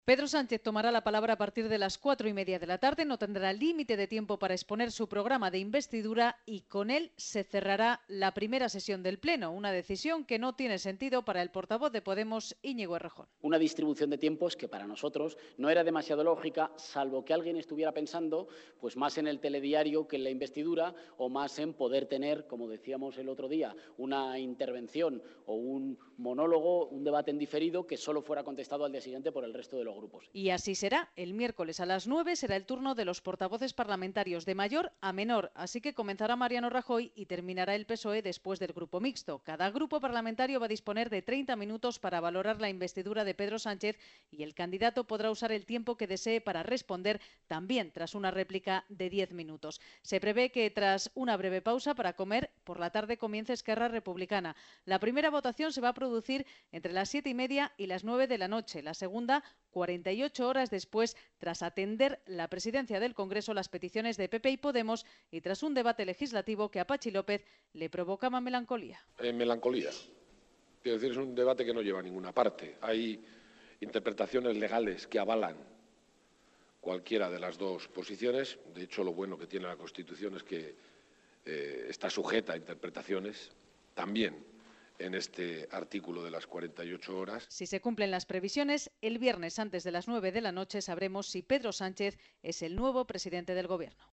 Pedro Sánchez tomará la palabra a partir de las 4:30 de la tarde, no tendrá límite de tiempo para exponer su programa de investidura y con él se cerrará la primera sesión del Pleno, una decisión que no tiene sentido para el portavoz de Podemos, Íñigo Errejón. Una distribución de tiempos que para nosotros no era demasiado lógica, salvo que alguien estuviera pensando pues más en el telediario que en la investidura o más en poder tener, como decíamos el otro día, una intervención o un monólogo, un debate en diferido que solo fuera contestado al día siguiente por el resto de los grupos. Y así será. El miércoles a las 9 será el turno de los portavoces parlamentarios de mayor a menor, así que comenzará Mariano Rajoy y terminará el PSOE después del grupo mixto. Cada grupo parlamentario va a disponer de 30 minutos para valorar la investidura de Pedro Sánchez y el candidato podrá usar el tiempo que desee para responder, también tras una réplica de 10 minutos. Se prevé que tras una breve pausa para comer, por la tarde comience Esquerra Republicana. La primera votación se va a producir entre las 7:30 y las 9 de la noche, la segunda 48 horas después, tras atender la presidencia del Congreso las peticiones de PP y Podemos y tras un debate legislativo que a Pachi López le provocaba melancolía. Melancolía. Quiero decir, es un debate que no lleva a ninguna parte. Hay interpretaciones legales que avalan cualquiera de las dos posiciones. De hecho, lo bueno que tiene la Constitución es que está sujeta a interpretaciones también en este artículo de las 48 horas. Si se cumplen las previsiones, el viernes antes de las 9 de la noche sabremos si Pedro Sánchez es el nuevo presidente del Gobierno.